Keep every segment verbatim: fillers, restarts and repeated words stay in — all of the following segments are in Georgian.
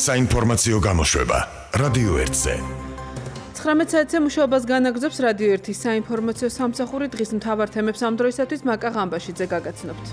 საინფორმაციო გამოშვება რადიო ერთზე. ცხრამეტ საათზე მუშაობას განაგრძობს რადიო ერთის საინფორმაციო სამსახური. დღის მთავარ თემებს ამ დროისათვის მაკა ღამბაშიძე გაგაცნობთ.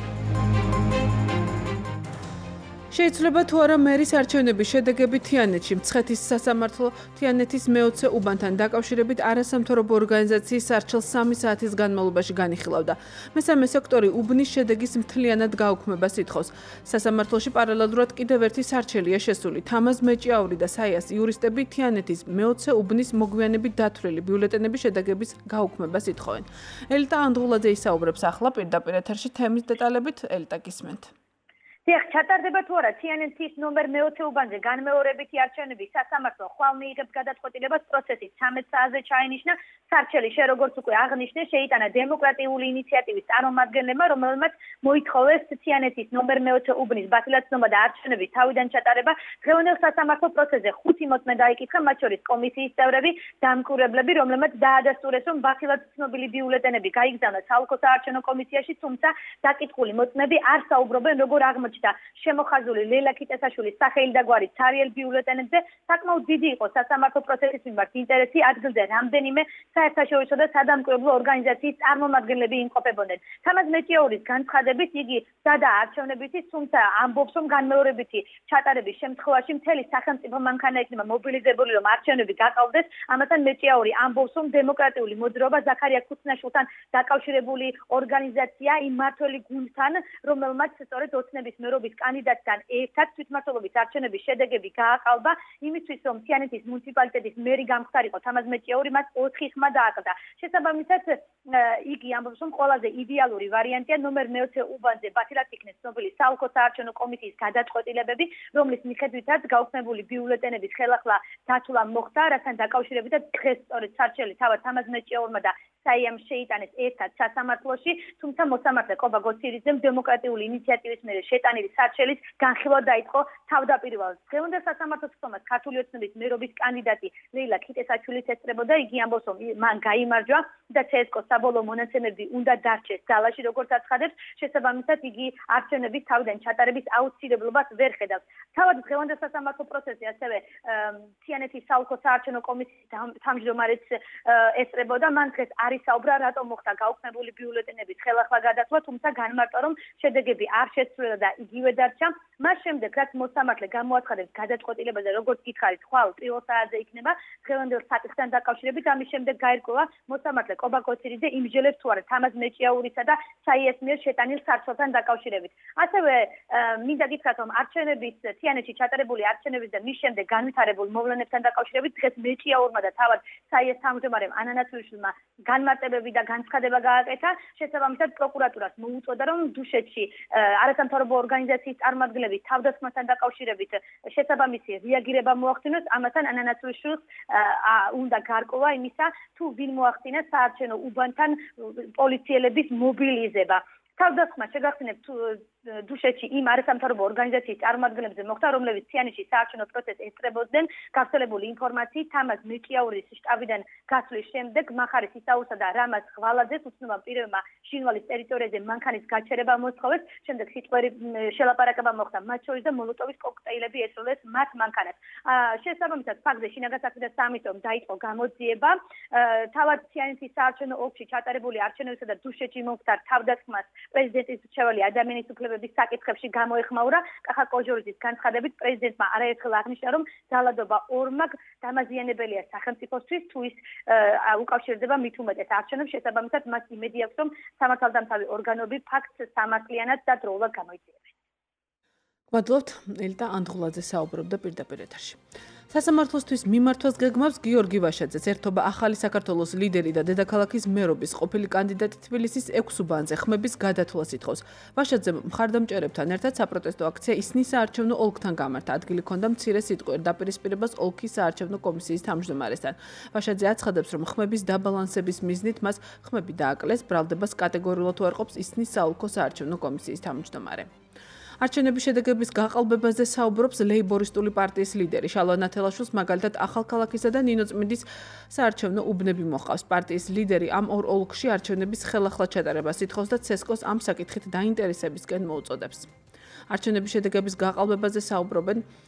შეიძლება თუ არა მერის არჩევნების შედეგები თიანეთში. მცხეთის სასამართლო თიანეთის მეოცე უბანთან დაკავშირებით არასამთავრობო ორგანიზაციის სარჩელს სამი საათის განმავლობაში განიხილავდა. მესამე სექტორი უბნის შედეგის მთლიანად გაუქმებას ითხოვს. სასამართლოში პარალელურად კიდევ ერთი სარჩელია შესული. თამაზ მეჭიაური და საიას იურისტები თიანეთის მეოცე უბნის მოგვიანებით დათვლილი ბიულეტენების შედეგების გაუქმებას ითხოვენ. ელიტა ანდღულაძე ისაუბრებს ახლა პირდაპირ ეთერში თემის დეტალებით. ელიტა გისმენთ. დიახ, ჩატარდება თუ არა თიანეთის ნომერ მეოცე უბანზე განმეორებითი არჩევნების სასამართლო ხვალ მიიღებს გადაწყვეტილებას პროცესის ცამეტ საათზე ჩაინიშნა სარჩელი, შე როგორც უკვე აღნიშნე, შეიტანა დემოკრატიული ინიციატივის წარმომადგენლებმა, რომელმაც მოითხოვეს თიანეთის ნომერ მეოცე უბნის ბათილაცნობა და არჩევნების თავიდან ჩატარება. დღევანდელ სასამართლო პროცესზე ხუთი მოწმე დაიკითხა, მათ შორის კომისიის წევრები, დამკვირვებლები, რომლებმაც დაადასტურეს, რომ ბათილად ცნობილი ბიულეტენები გაიგზავნათ საოლქო საარჩევნო კომისიაში, თუმცა დაკითხული მოწმეები არ საუბრობენ, როგორ აღმოჩნდა შემოხაზული ლელა ქიტესაშვილის სახელი და გვარი ცარიელ ბიულეტენებზე. საკმაოდ დიდი იყო სასამართლო პროცესის მიმართ ინტერესი, ადგილზე რამდენიმე საერთაშორისო და სადამკვირვებლო ორგანიზაციის წარმომადგენლები იმყოფებოდნენ. თამაზ მეჭიაურის განცხადებით იგი დადა არჩევნებითი, თუმცა ამბობს, რომ განმეორებითი ჩატარების შემთხვევაში მთელი სახელმწიფო მანქანა იქნება მობილიზებული, რომ არჩევნები გაყავდეს. ამასთან მეჭიაური ამბობს, რომ დემოკრატიული მოძრაობა ზაქარია ქუცნაშვილთან დაკავშირებული ორგანიზაცია იმ მმართველი გუნდთან, რომელმაც სწორედ ოცნების მერობის კანდიდატთან ერთად თვითმმართველობის არჩევნების შედეგები გააყალბა. იმისთვის, რომ თიანეთის მუნიციპალიტეტის მერი გამხდარიყო თამაზ მეჭიაური, მას ოთხი ხმა დააკდა. შესაბამისად, იგი ამბობს, რომ ყველაზე იდეალური ვარიანტია ნომერ მეოცე უბანზე ბათილად იქნეს ცნობილი საოლქო საარჩევნო კომისიის გადაწყვეტილებები, რომლის მიხედვითაც გაუქმებული ბიულეტენების ხელახლა დათვლა მოხდა, რასთან დაკავშირებითაც დღეს სწორედ სარჩელი თავად თამაზ მეჭიაურმა და საიამ შეიტანეს ერთად სასამართლოში, თუმცა მოსამართლე კობა გოცირიძემ დემოკრატიული ინიციატივის მიერ შეტანილი სარჩელის განხილვა დაიწყო თავდაპირველად. დღევანდელ სასამართლოს ხომას ქართული ოცნების მერობის კანდიდატი ლეილა ქიტესაშვილიც ესწრებოდა. იგი ამბობს, რომ მან გაიმარჯვა და ცსკო საბოლოო მონაცემები უნდა დარჩეს ძალაში, როგორც აცხადებს. შესაბამისად, იგი არჩევნების თავიდან ჩატარების აუცილებლობას ვერ ხედავს. თავად დღევანდელ სასამართლო პროცესზე ასევე თიანეთის საოლქო საარჩევნო კომისიის თავმჯდომარეც ესწრებოდა. მან დღეს არ ისაუბრა, რატომ მოხდა გაუქმებული ბიულეტენების ხელახლა გადათვლა, თუმცა განმარტა, რომ შედეგები არ შესრულდა და იგივე დარჩა. მას შემდეგ, რაც მოსამართლე გამოაცხადებს გადაწყვეტილებაზე, როგორც გითხარით, ხვალ პირველ საათზე იქნება დღევანდელ საკითხთან დაკავშირებით. ამის შემდეგ გაირკვევა მოსამართლე კობა გოცირიძე იმსჯელებს თუ არა თამაზ მეჭიაურისა და საიას მიერ შეტანილ სარჩელთან დაკავშირებით. ასევე მინდა გითხრათ, რომ არჩევნების თიანეთში ჩატარებული არჩევნების და მის შემდეგ განვითარებულ მოვლენებთან დაკავშირებით დღეს მეჭიაურმა და თავად საიას თავმჯდომარემ ანანაცვლიშვილმა განმარტებები და განცხადება გააკეთა. შესაბამისად, პროკურატურას მოუწოდა, რომ დუშეთში არასამთავრობო ორგანიზაციის წარმომადგენლები თავდასხმასთან დაკავშირებით შესაბამისი რეაგირება მოახდინოს. ამასთან ანანაცვლიშვილს უნდა გარკვევა იმისა, თუ ვინ მოახდინა საარჩევნო უბანთან პოლიციელების მობილიზება. თავდასხმა შეგახსენებთ დუშეთში იმ არასამთავრობო ორგანიზაციის წარმომადგენლებზე მოხდა, რომლებიც თიანეთში საარჩევნო პროცესს ესწრებოდნენ. გავრცელებული ინფორმაციით, თამაზ მეჭიაურის შტაბიდან გასვლის შემდეგ მახარის ისაურსა და რამაზ ღვალაძეს უცნობმა პირებმა ჟინვალის ტერიტორიაზე მანქანის გაჩერება მოსთხოვეს. შემდეგ სიტყვერი შელაპარაკება მოხდა, მათ შორის და მოლოტოვის კოქტეილები ესროლეს მათ მანქანას. შესაბამისად, ფაქტზე შინაგან საქმეთა სამინისტრომ დაიწყო გამოძიება. თავად თიანეთის საარჩევნო ოლქში ჩატარებული არჩევნებისა და დუშეთში მომხდარ თავდასხმას პრეზიდენტის მრჩეველი ადამიანის უფლებების საკითხებში გამოეხმაურა. კახა კოჟორიძის განცხადებით, პრეზიდენტმა არაერთხელ აღნიშნა, რომ ძალადობა ორმაგ დამაზიანებელია სახელმწიფოსთვის, თუ ის უკავშირდება მით უმეტეს არჩევნებს. შესაბამისად, მას იმედი აქვს, რომ სამართალდამცავი ორგანოები ფაქტს სამართლიანად და დროულად გამოიძიებენ. გვადლობთ, ელიტა ანდღულაძე საუბრობდა პირდაპირ ეთერში. სასამართლოსთვის მიმართვას გეგმავს გიორგი ვაშაძეც. ერთობა ახალი საქართველოს ლიდერი და დედაქალაქის მერობის ყოფილი კანდიდატი თბილისის ექვს უბანზე ხმების გადათვლას ითხოვს. ვაშაძემ მხარდამჭერებთან ერთად საპროტესტო აქცია ისნის საარჩევნო ოლქთან გამართა. ადგილი ჰქონდა მცირე სიტყვიერ დაპირისპირებას ოლქის საარჩევნო კომისიის თავმჯდომარესთან. ვაშაძე აცხადებს, რომ ხმების დაბალანსების მიზნით მას ხმები დააკლეს, ბრალდებას კატეგორიულად უარყოფს ისნის საოლქო საარჩევნო კომისიის თავმჯდომარე. არჩევნების შედეგების გაყალბებაზე საუბრობს ლეიბორისტული პარტიის ლიდერი შალვა ნათელაშვილს, მაგალითად ახალქალაქისა და ნინოწმინდის საარჩევნო უბნები მოჰყავს. პარტიის ლიდერი ამ ორ ოლქში არჩევნების ხელახლა ჩატარებას ითხოვს და ცსკოს ამ საკითხით დაინტერესებისკენ მოუწოდებს. არჩევნების შედეგების გაყალბებაზე საუბრობენ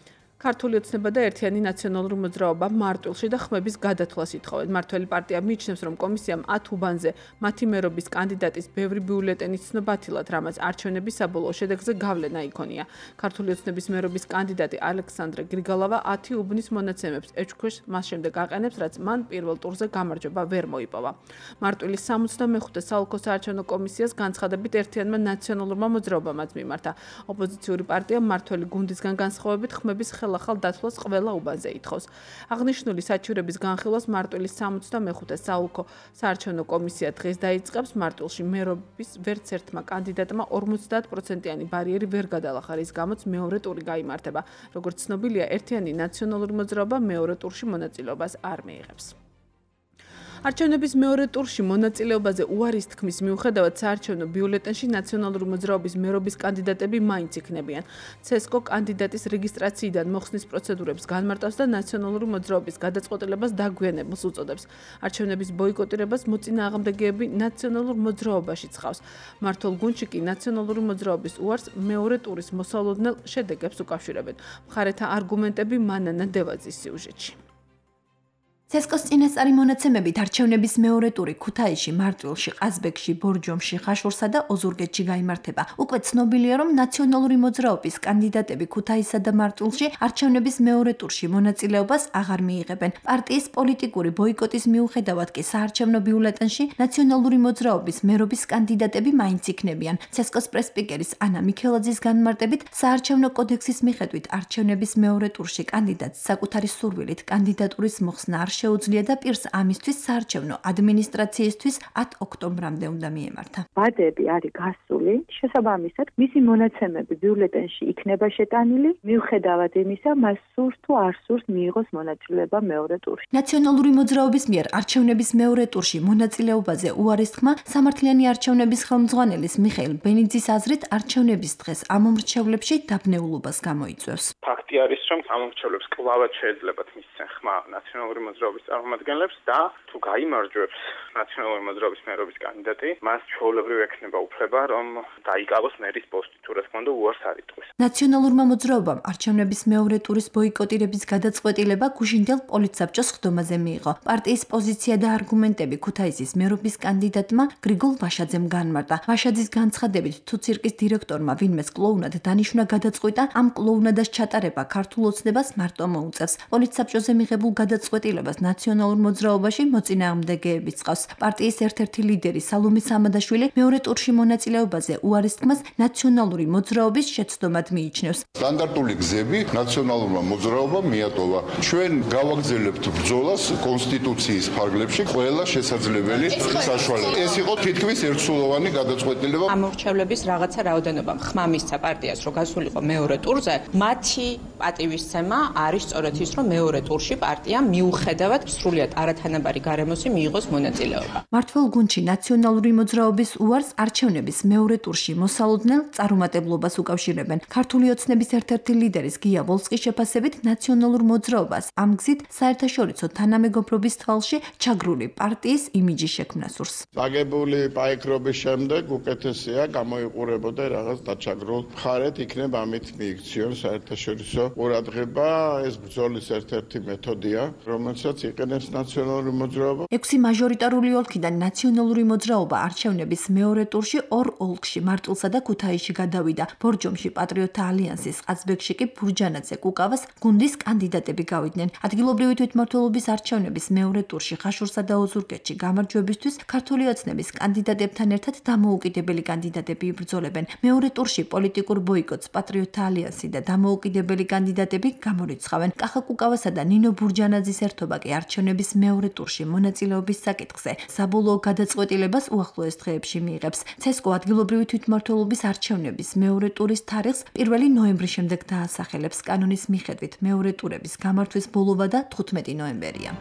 ქართული ოცნება და ერთიანი ნაციონალური მოძრაობა მარტვილში და ხმების გადათვლას ითხოვენ. მართველი პარტია მიიჩნევს, რომ კომისიამ ათ უბანზე მათი მერობის კანდიდატის ბევრი ბიულეტენი ცნო ბათილად, რამაც არჩევნების საბოლოო შედეგზე გავლენა იქონია. ქართული ოცნების მერობის კანდიდატი ალექსანდრე გრიგალავა ათი უბნის მონაცემებს ეჭქვეშ მას შემდეგ აყენებს, რაც მან პირველ ტურზე გამარჯვება ვერ მოიპოვა. მარტვილის სამოცდამეხუთე საოლქო საარჩევნო კომისიას განცხადებით ერთიანმა ნაციონალურმა მოძრაობამაც მიმართა. ოპოზიციური პარტია მართველი გუნდისგან განსხვავებით ხმების ხელახალ დათვლას ყველა უბანზე ითხოვს. აღნიშნული საჩივრების განხილვას მარტვილის სამოცდამეხუთე საოლქო საარჩევნო კომისია დღეს დაიწყებს. მარტვილში მერობის ვერც ერთმა კანდიდატმა ორმოცდაათ პროცენტიანი ბარიერი ვერ გადალახა, რის გამოც მეორე ტური გაიმართება. როგორც ცნობილია, ერთიანი ნაციონალური მოძრაობა მეორე ტურში მონაწილეობას არ მიიღებს. არჩევნების მეორე ტურში მონაწილეობაზე უარის თქმის მიუხედავად საარჩევნო ბიულეტენში ნაციონალური მოძრაობის მერობის კანდიდატები მაინც იქნებიან. ცესკო კანდიდატის რეგისტრაციიდან მოხსნის პროცედურებს განმარტავს და ნაციონალური მოძრაობის გადაწყვეტილებას დაგვიანებულს უწოდებს. არჩევნების ბოიკოტირებას მოწინააღმდეგეები ნაციონალურ მოძრაობაში ცხავს. მმართველ გუნდში კი ნაციონალური მოძრაობის უარს მეორე ტურის მოსალოდნელ შედეგებს უკავშირებენ. მხარეთა არგუმენტები მანანა დევაძის სიუჟეტში. ცესკოს წინასწარი მონაცემებით არჩევნების მეორე ტური ქუთაისში, მარტვილში, ყაზბეგში, ბორჯომში, ხაშურსა და ოზურგეთში გაიმართება. უკვე ცნობილია, რომ ნაციონალური მოძრაობის კანდიდატები ქუთაისსა და მარტვილში არჩევნების მეორე ტურში მონაწილეობას აღარ მიიღებენ. პარტიის პოლიტიკური ბოიკოტის მიუხედავად კი საარჩევნო ბიულეტენში ნაციონალური მოძრაობის მერობის კანდიდატები მაინც იქნებიან. ცესკოს პრესპიკერის ანა მიქელაძის განმარტებით, საარჩევნო კოდექსის მიხედვით არჩევნების მეორე ტურში კანდიდატს საკუთარი სურვილით კანდიდატურის მოხსნა არ შეუძლია და პირს ამისთვის საარჩევნო ადმინისტრაციისთვის ათ ოქტომბრამდე უნდა მიემართა. ვადები არის გასული, შესაბამისად, მისი მონაცემები ბიულეტენში იქნება შეტანილი, მიუხედავად იმისა, მას სურს თუ არ სურს მიიღოს მონაწილეობა მეორე ტურში. ნაციონალური მოძრაობის მიერ არჩევნების მეორე ტურში მონაწილეობაზე უარის თქმა სამართლიანი არჩევნების ხელმძღვანელის მიხეილ ბენიძის აზრით არჩევნების დღეს ამომრჩევლებში დაბნეულობას გამოიწვევს. ფაქტი არის, რომ ამომრჩევლებს კლავად შეეძლებათ მისცენ ხმა ნაციონალური მოძრაობის წარმომადგენლებს და თუ გაიმარჯვებს ნაციონალური მოძრაობის მერობის კანდიდატი, მას ჩვეულებრივ ექნება უფლება, რომ დაიკავოს მერის პოსტი, თუ რა თქმა უნდა უარს არ იტყვის. ნაციონალურმა მოძრაობამ არჩევნების მეორე ტურის ბოიკოტირების გადაწყვეტილება გუშინდელ პოლიტსაბჭოს ხდომაზე მიიღო. პარტიის პოზიცია და არგუმენტები ქუთაისის მერობის კანდიდატმა გრიგოლ ვაშაძემ განმარტა. ვაშაძის განცხადებით, თუ ცირკის დირექტორმა ვინმეს კლოუნად დანიშნა გადაწყვიტა, ამ კლოუნადას ჩატარება ქართულ ოცნებას მარტო მოუწევს. პოლიტსაბჭოზე მიღებულ გადაწყვეტილებას ნაციონალურ მოძრაობაში მოწინააღმდეგეები ცხავს. პარტიის ერთ-ერთი ლიდერი სალომე სამადაშვილი მეორე ტურში მონაწილეობაზე უარის თქმას ნაციონალური მოძრაობის შეცდომად მიიჩნევს. სტანდარტული გზები ნაციონალურმა მოძრაობამ მიატოვა. ჩვენ გავაგრძელებთ ბრძოლას კონსტიტუციის ფარგლებში ყველა შესაძლებელი საშუალებით. ეს იყო თითქმის ერთსულოვანი გადაწყვეტილება. ამორჩევლების რაღაცა რაოდენობა ხმა მისცა პარტიას, რომ გასულიყო მეორე ტურზე, მათი პატივისცემა არის სწორედ ის, რომ მეორე ტურში პარტია მიუხედავად სრულიად არათანაბარი გარემოსი მიიღოს მონაწილეობა. მართველ გუნდში ნაციონალური მოძრაობის უარს არჩევნების მეორე ტურში მოსალოდნელ წარუმატებლობას უკავშირებენ. ქართული ოცნების ერთ-ერთი ლიდერის გია ვოლსკის შეფასებით ნაციონალურ მოძრაობას ამ გზით საერთაშორისო თანამეგობრობის თვალში ჩაგრული პარტიის იმიჯი შექმნა სურს. აგებული პაიქრობის შემდეგ უკეთესია გამოიყურებოდა რაღაც დაჩაგრულ მხარეთ იქნება ამით მიიქციონ საერთაშორისო ყურადღება. ეს ბრძოლის ერთ-ერთი მეთოდია, რომელსაც იყენებს ნაციონალური მოძრაობა. ექვსი მაჟორიტარული ოლქიდან ნაციონალური მოძრაობა არჩევნების მეორე ტურში ორ ოლქში მარტვილსა და ქუთაისში გადავიდა. ბორჯომში პატრიოტთა ალიანსის, ყაზბეგში კი ბურჯანაძე კუკავას გუნდის კანდიდატები გავიდნენ. ადგილობრივი თვითმმართველობის არჩევნების მეორე ტურში ხაშურსა და ოზურგეთში გამარჯვებისთვის ქართული ოცნების კანდიდატებთან ერთად დამოუკიდებელი კანდიდატები იბრძოლებენ. მეორე ტურში პოლიტიკურ ბოიკოტს პატრიოტთა ალიანსი და დამოუკიდებელი კანდიდატები გამორიცხავენ. კახა კუკავასა და ნინო ბურჯანაძის ერთობა კი არჩევნების მეორე ტურში მონაწილეობის საკითხზე საბოლოო გადაწყვეტილებას უახლოეს დღეებში მიიღებს. ცესკო ადგილობრივი თვითმმართველობის არჩევნების მეორე ტურის თარიღს პირველი ნოემბრის შემდეგ დაასახელებს. კანონის მიხედვით მეორე ტურების გამართვის ბოლოვა და თხუთმეტი ნოემბერია.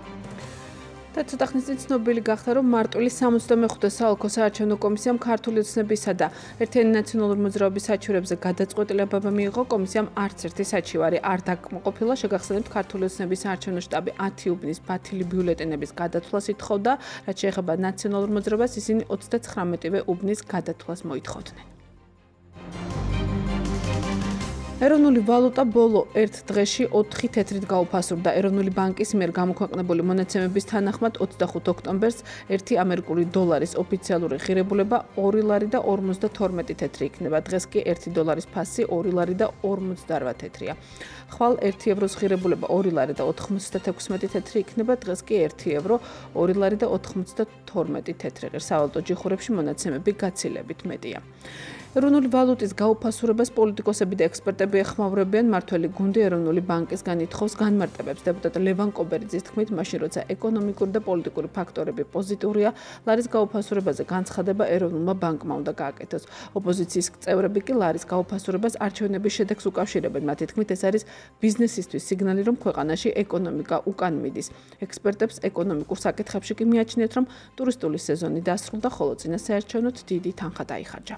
და ცოტა ხნის წინ ცნობილი გახდა, რომ მარტვილის სამოცდამეხუთე საოლქო საარჩევნო კომისიამ ქართული ოცნებისა და ერთიანი ნაციონალური მოძრაობის საჩივრებზე გადაწყვეტილება მიიღო. კომისიამ არც ერთი საჩივარი არ დაკმაყოფილა. შეგახსენებთ, ქართული ოცნების საარჩევნო შტაბი ათი უბნის ბათილი ბიულეტენების გადათვლას ითხოვდა, რაც შეეხება ნაციონალურ მოძრაობას, ისინი ოცდაცხრამეტივე უბნის გადათვლას მოითხოვდნენ. ეროვნული ვალუტა ბოლო ერთ დღეში ოთხი თეთრით გაუფასურდა. ეროვნული ბანკის მიერ გამოქვეყნებული მონაცემების თანახმად ოცდახუთ ოქტომბერს ერთი ამერიკული დოლარის ოფიციალური ღირებულება ორი ლარი და ორმოცდათორმეტი თეთრი იქნება. დღეს კი ერთი დოლარის ფასი ორი ლარი და ორმოცდარბა თეთრია. ხვალ ერთი ევროს ღირებულება ორი ლარი და ოთხმოცდათექვსმეტი თეთრი იქნება. დღეს კი ერთი ევრო ორი ლარი და ოთხმოცდათორმეტი თეთრი. სავალუტო ჯიხურებში მონაცემები გაცილებით მეტია. ეროვნული ვალუტის გაუფასურებას პოლიტიკოსები და ექსპერტები ეხმაურებიან. მართველი გუნდი ეროვნული ბანკისგან ითხოვს განმარტებებს. დეპუტატ ლევან კობერიძის თქმით, მაშინ როცა ეკონომიკური და პოლიტიკური ფაქტორები პოზიტურია, ლარის გაუფასურებაზე განცხადება ეროვნულმა ბანკმა უნდა გააკეთოს. ოპოზიციის წევრები კი ლარის გაუფასურებას არჩევნების შედეგს უკავშირებენ. მათი თქმით, ეს არის ბიზნესისთვის სიგნალი, რომ ქვეყანაში ეკონომიკა უკან მიდის. ექსპერტებს ეკონომიკურ საკითხებში კი მიაჩნიათ, რომ ტურისტული სეზონი დასრულდა, ხოლო წინა საერჩევნოდ დიდი თანხა დაიხარჯა.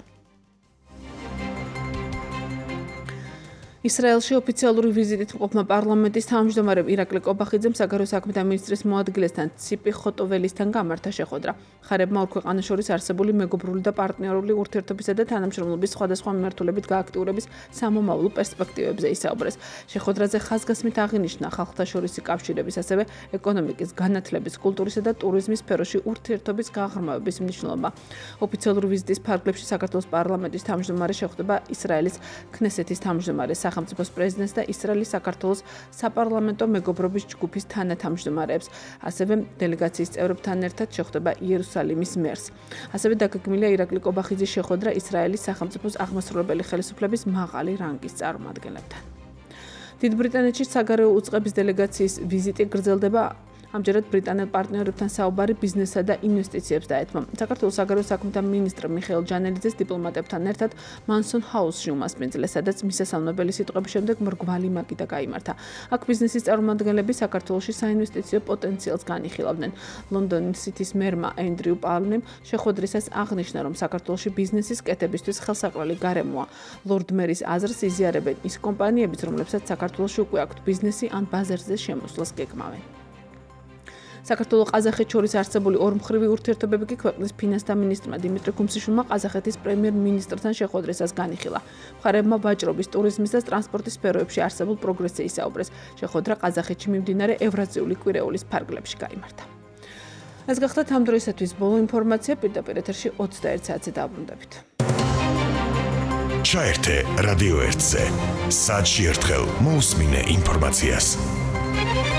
ისრაელში ოფიციალური ვიზიტით მყოფმა პარლამენტის თავმჯდომარემ ირაკლი კობახიძემ საგარეო საქმეთა მინისტრის მოადგილესთან ციპი ხოტოველისთან გამართა შეხვედრა. მხარეებმა ორ ქვეყანას შორის არსებული მეგობრული და პარტნიორული ურთიერთობისა და თანამშრომლობის სხვადასხვა მიმართულებით გააქტიურების სამომავლო პერსპექტივებზე ისაუბრეს. შეხვედრაზე ხაზგასმით აღინიშნა ხალხთაშორისი კავშირების, ასევე ეკონომიკის, განათლების, კულტურისა და ტურიზმის სფეროში ურთიერთობის გაღრმავების მნიშვნელობა. ოფიციალური ვიზიტის ფარგლებში საქართველოს პარლამენტის თავმჯდომარე შეხვდება ისრაელის ქნესეთის თავმჯდომარეს, სახელმწიფოს პრეზიდენტს და ისრაელის საქართველოს საპარლამენტო მეგობრობის ჯგუფის თანათავმჯდომარეებს. ასევე დელეგაციის წევრებთან ერთად შეხვდება იერუსალიმის მერს. ასევე დაგეგმილია ირაკლი კობახიძის შეხვედრა ისრაელის სახელმწიფოს აღმასრულებელი ხელისუფლების მაღალი რანგის წარმომადგენლებთან. დიდ ბრიტანეთში საგარეო უწყების დელეგაციის ვიზიტი გრძელდება. ამჯერად ბრიტანელ პარტნიორებთან საუბარი ბიზნესსა და ინვესტიციებს დაეთმო. საქართველოს საგარეო საქმეთა მინისტრ მიხეილ ჯანელიძეს დიპლომატებთან ერთად მანსონ ჰაუსში უმასპინძლეს, სადაც მისასალმებელი სიტყვების შემდეგ მრგვალი მაგიდა გაიმართა. აქ ბიზნესის წარმომადგენლები საქართველოში საინვესტიციო პოტენციალს განიხილავდნენ. ლონდონის სიტის მერმა ენდრიუ პალმემ შეხვედრისას აღნიშნა, რომ საქართველოში ბიზნესის კეთებისთვის ხელსაყრელი გარემოა. ლორდ მერის აზრს იზიარებენ ის კომპანიებიც, რომლებსაც საქართველოში უკვე აქვთ ბიზნესი ან ბაზარზე შემოსვლას გეგმავენ. საქართველოს ყაზახეთს შორის არსებული ორმხრივი ურთიერთობები კი ქვეყნის ფინანსთა მინისტრმა დიმიტრი გუმსიშვილმა ყაზახეთის პრემიერ-მინისტრთან შეხვედრისას განიხილა. მხარეებმა ვაჭრობის, ტურიზმის და ტრანსპორტის სფეროებში არსებულ პროგრესზე ისაუბრეს. შეხვედრა ყაზახეთში მიმდინარე ევრაზიული კვირეულის ფარგლებში გაიმართა. ეს გახდათ ამ დროისათვის ბოლო ინფორმაცია. პირდაპირ ეთერში ოცდაერთ საათზე დაბრუნდებით. ჩაერთე რადიო ერთზე. საათში ერთხელ მოусმინე ინფორმაციას.